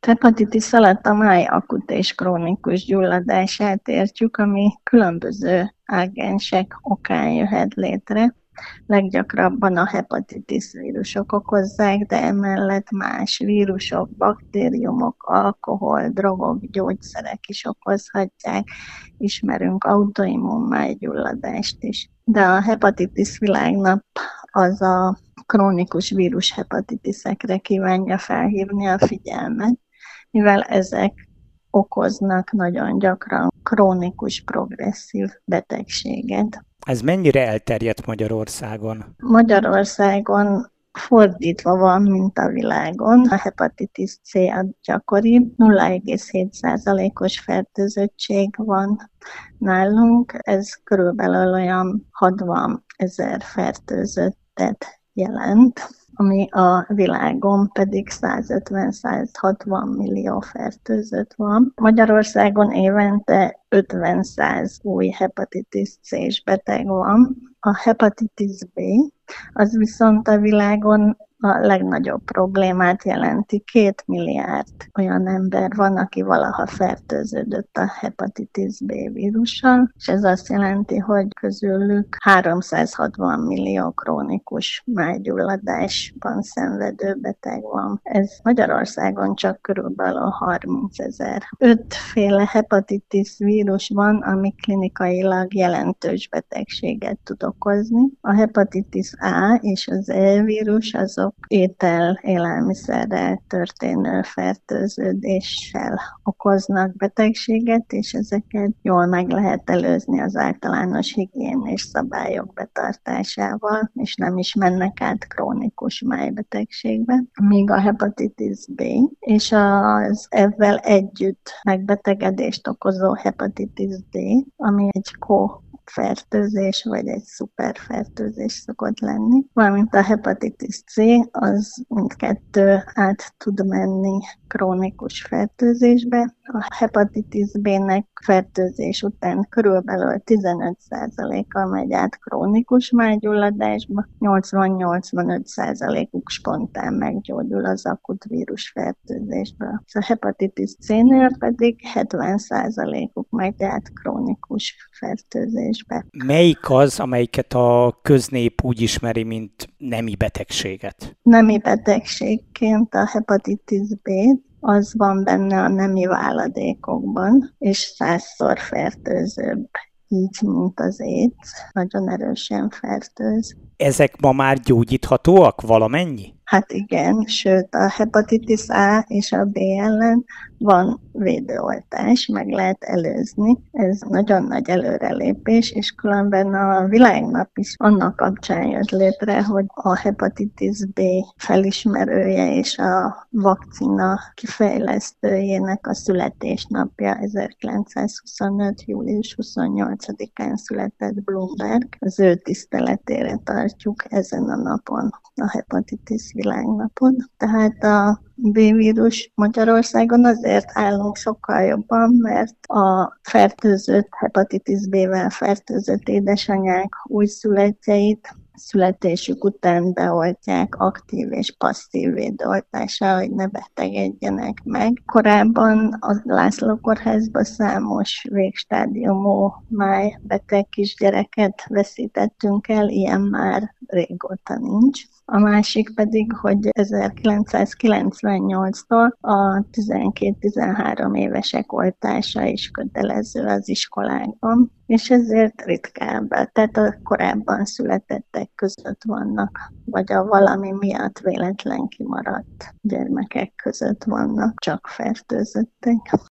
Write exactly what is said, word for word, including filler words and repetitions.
Hepatitis alatt a máj akut és krónikus gyulladását értjük, ami különböző ágensek okán jöhet létre. Leggyakrabban a hepatitis vírusok okozzák, de emellett más vírusok, baktériumok, alkohol, drogok, gyógyszerek is okozhatják. Ismerünk autoimmun májgyulladást is. De a hepatitis világnap az a krónikus vírus hepatitiszekre kívánja felhívni a figyelmet, mivel ezek okoznak nagyon gyakran krónikus progresszív betegséget. Ez mennyire elterjedt Magyarországon? Magyarországon fordítva van, mint a világon. A hepatitis C a gyakoribb, nulla egész hét százalékos fertőzöttség van nálunk. Ez körülbelül olyan hatvan ezer fertőzöttet jelent, ami a világon pedig százötven-százhatvan millió fertőzött van. Magyarországon évente ötven-száz új hepatitis C-s beteg van. A hepatitis B az viszont a világon a legnagyobb problémát jelenti. Két milliárd olyan ember van, aki valaha fertőződött a hepatitis B vírussal, és ez azt jelenti, hogy közülük háromszázhatvan millió krónikus májgyulladásban szenvedő beteg van. Ez Magyarországon csak körülbelül harmincezer. Ötféle hepatitis vírus van, ami klinikailag jelentős betegséget tud okozni. A hepatitis A és az E vírus azok étel, élelmiszerrel történő fertőződéssel okoznak betegséget, és ezeket jól meg lehet előzni az általános higiénés szabályok betartásával, és nem is mennek át krónikus májbetegségbe. Míg a hepatitis B és az ezzel együtt megbetegedést okozó hepatitis D, ami egy ko fertőzés, vagy egy szuperfertőzés szokott lenni. Valamint a hepatitis C, az mindkettő át tud menni krónikus fertőzésbe. A hepatitis B-nek fertőzés után körülbelül tizenöt százaléka megy át krónikus májgyulladásba, nyolcvan-nyolcvanöt százalékuk spontán meggyógyul az akut vírusfertőzésből. A hepatitis C-nél pedig hetven százalékuk megy át krónikus fertőzésbe. Melyik az, amelyiket a köznép úgy ismeri, mint nemi betegséget? Nemi betegségként a hepatitis B, az van benne a nemi váladékokban, és százszor fertőzőbb, így, mint az AIDS, nagyon erősen fertőz. Ezek ma már gyógyíthatóak valamennyi? Hát igen, sőt a hepatitis A és a B ellen van védőoltás, meg lehet előzni. Ez nagyon nagy előrelépés, és különben a világnap is annak kapcsán jött létre, hogy a hepatitis B felismerője és a vakcina kifejlesztőjének a születésnapja ezerkilencszázhuszonöt. július huszonnyolcadikán született Bloomberg. Az ő tiszteletére tartjuk ezen a napon a hepatitis világnapon. Tehát a B-vírus Magyarországon azért állunk sokkal jobban, mert a fertőzött, hepatitis B-vel fertőzött édesanyák újszülöttjeit születésük után beoltják aktív és passzív védőoltással, hogy ne betegedjenek meg. Korábban a László kórházban számos végstádiumú májbeteg kisgyereket veszítettünk el, ilyen már régóta nincs. A másik pedig, hogy ezerkilencszázkilencvennyolctól a tizenkét-tizenhárom évesek oltása is kötelező az iskolákban, és ezért ritkább. Tehát a korábban születettek között vannak, vagy a valami miatt véletlen kimaradt gyermekek között vannak csak fertőzöttek.